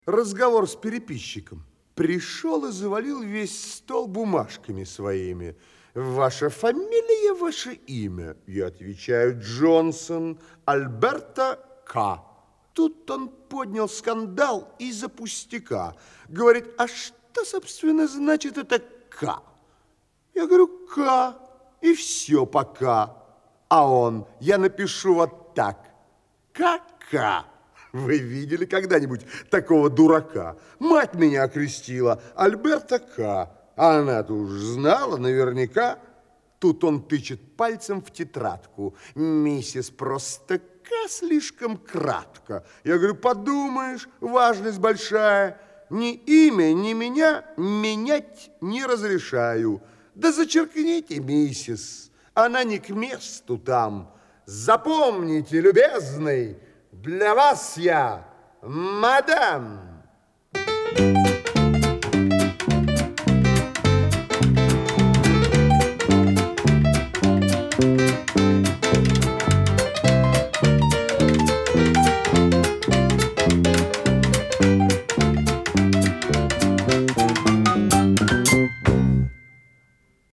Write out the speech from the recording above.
Разговор с переписчиком. Пришел и завалил весь стол бумажками своими. Ваша фамилия, ваше имя? Я отвечаю: Джонсон Альберта К. Тут он поднял скандал из-за пустяка. Говорит: а что, собственно, значит это К? Я говорю: К. И все пока. А он: я напишу вот так. К-К. Вы видели когда-нибудь такого дурака? Мать меня окрестила Альберта К. А она-то уж знала наверняка. Тут он тычет пальцем в тетрадку. Миссис просто К слишком кратко. Я говорю: подумаешь, важность большая. Ни имя, ни меня менять не разрешаю. Да зачеркните миссис, она не к месту там. Запомните, любезный, для вас я, мадам.